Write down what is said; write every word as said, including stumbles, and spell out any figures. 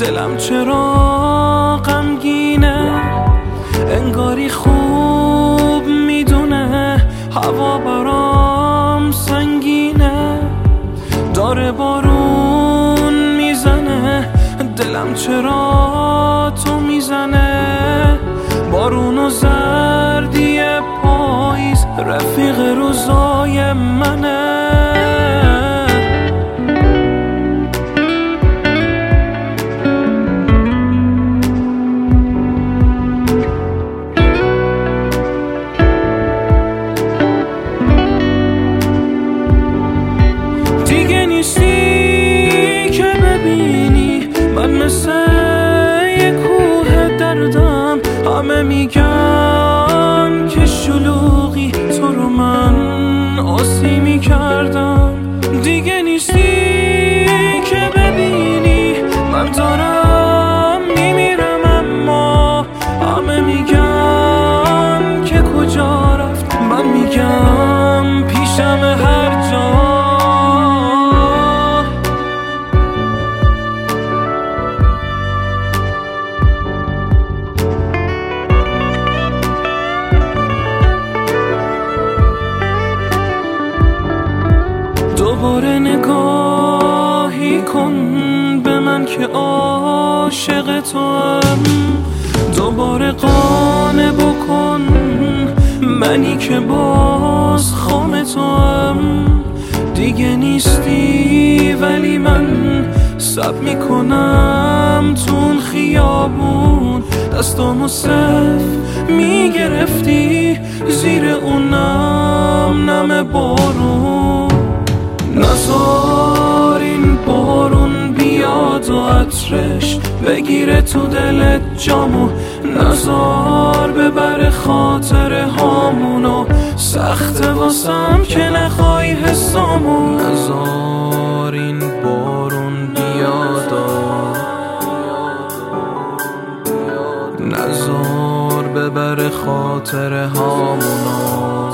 دلم چرا غمگینه، انگاری خوب میدونه هوا برام سنگینه، داره بارون میزنه، دلم چرا تو میزنه، بارون و زردی پاییز رفیق روزای منه. دیگه نیستی که ببینی من مثل یه کوه دردم، همه میگن که شلوغی تو رو من آسی میکردم. دیگه نیستی که ببینی من دارم میمیرم، اما همه میگن که کجا رفت، من میگم پیشم هر جا. دوباره نگاهی کن به من که عاشق توام، دوباره قانع بکن منی که باز خام توام. دیگه نیستی ولی من سب میکنم تو اون خیابون، دستامو صف میگرفتی زیر اون نم نم بارون. نذار این بارون بیاد و عطرش بگیره تو دلت جامو، نذار ببره خاطر هامونو، سخته واسم که نخوای حسامو. نذار این بارون بیاد نذار ببره خاطر هامونو.